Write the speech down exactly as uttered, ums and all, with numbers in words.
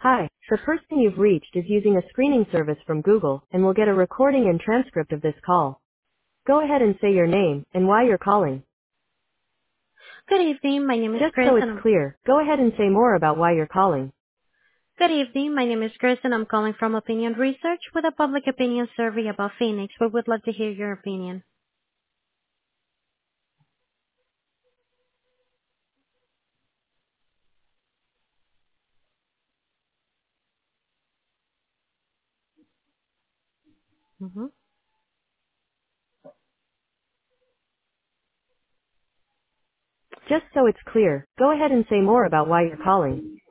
Hi, the person you've reached is using a screening service from Google and will get a recording and transcript of this call. Go ahead and say your name and why you're calling. Good evening. My name is Just Chris, so it's and I'm clear, go ahead and say more about why you're calling. Good evening. My name is Chris, and I'm calling from Opinion Research with a public opinion survey about Phoenix. We would love to hear your opinion. Mm-hmm. Just so it's clear, go ahead and say more about why you're calling.